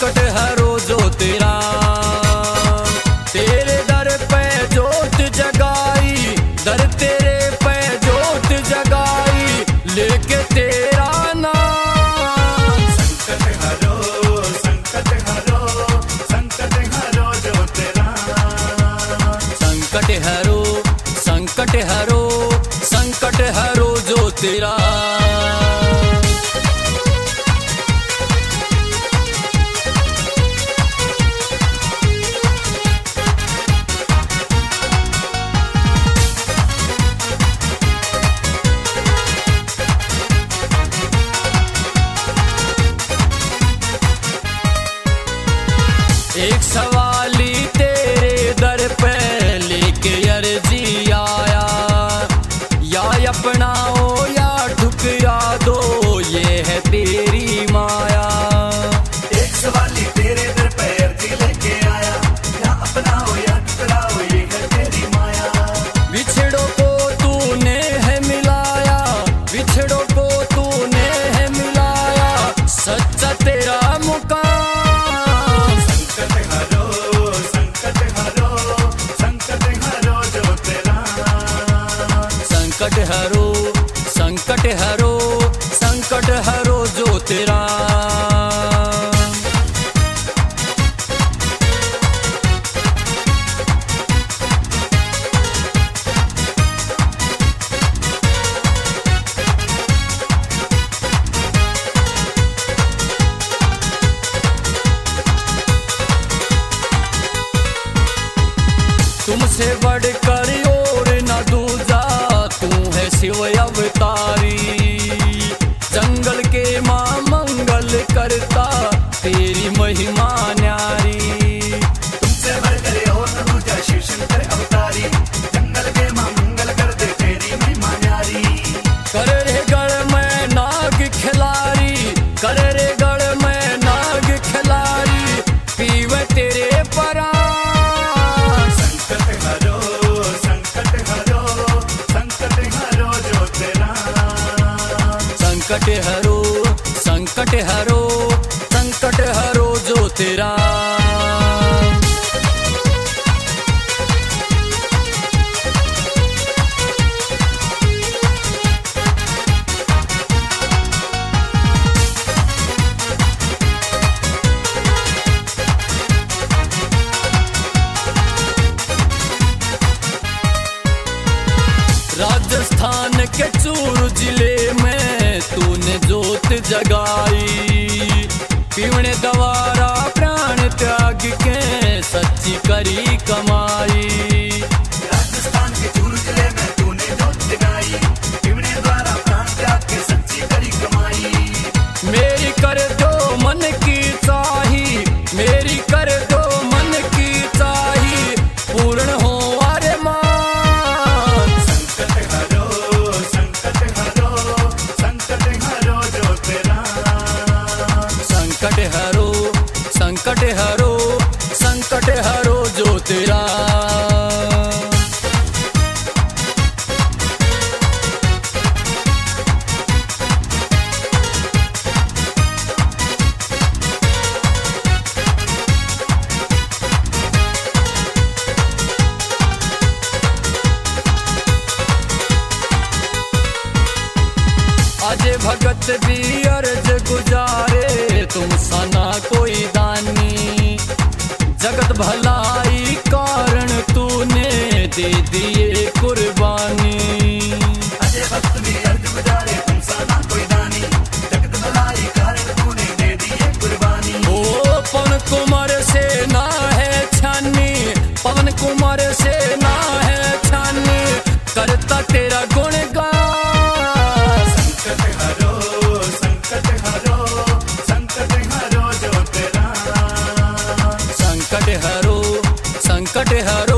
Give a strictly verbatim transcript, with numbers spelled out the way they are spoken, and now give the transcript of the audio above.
संकट हरो जो तेरा, तेरे दर पे जोत जगाई, दर तेरे पे जोत जगाई, लेके तेरा नाम। संकट हरो संकट हरो संकट हरो जो तेरा, संकट हरो संकट हरो संकट हरो जो तेरा। एक सवाली तेरे दर पे लेके अर्जी आया, या अपनाओ या ठुकरा दो, ये है तेरी माया। एक सवाली तेरे दर पे अर्जी लेके आया, या अपनाओ या ठुकराओ, ये है तेरी माया। बिछड़ों को तूने है मिलाया, बिछड़ों को तूने है मिलाया, सच्चा तेरा मुकाम। संकट हरो संकट हरो संकट हरो जो तेरा। तुमसे बढ़कर और न दूजा, तू है शिव अवतारी, जंगल के मां मंगल करता, तेरी महिमा न्यारी। तुमसे बढ़कर और न दूजा, शिव शंकर अवतारी, जंगल के मां मंगल करते, तेरी महिमा न्यारी। कर रे गढ़ में नाग खिलारी, कर रे गढ़ में नाग खिलारी, पीवे तेरे परा। संकट हरो संकट हरो संकट हरो जो तेरा, संकट हरो संकट हरो संकट हरो जो तेरा। राजस्थान के चूरू जिले में तूने जोत जगाई, पीवने दवारा प्राण त्याग के सच्ची करी कमाई। राजस्थान के चूरू जिले में तूने जोत जगाई, पीवने द्वारा प्राण त्याग के सच्ची करी कमाई। मेरी कर दो मन की चाही, मेरी कर दो मन की चाही, पूर्ण हो अरे मान। संकट हरो संकट हरो संकट हरो जो तेरा, संकट हरो संकट हरो संकट हरो जो तेरा। अजय भगत भी अर्ज गुजारे, तुम सना कोई दानी, जगत भलाई कारण तूने दे दिए कुर्बानी। अजय भक्त भी अर्ज गुजारे, तुम सना कोई दानी, जगत भलाई कारण तूने दे दिए कुर्बानी। ओ पवन कुमार से ना है छानी, पवन कुमार से ना है छानी, करता तेरा गुणगान। संकट हरो संकट हरो संकट हरो जो तेरा, संकट हरो संकट हरो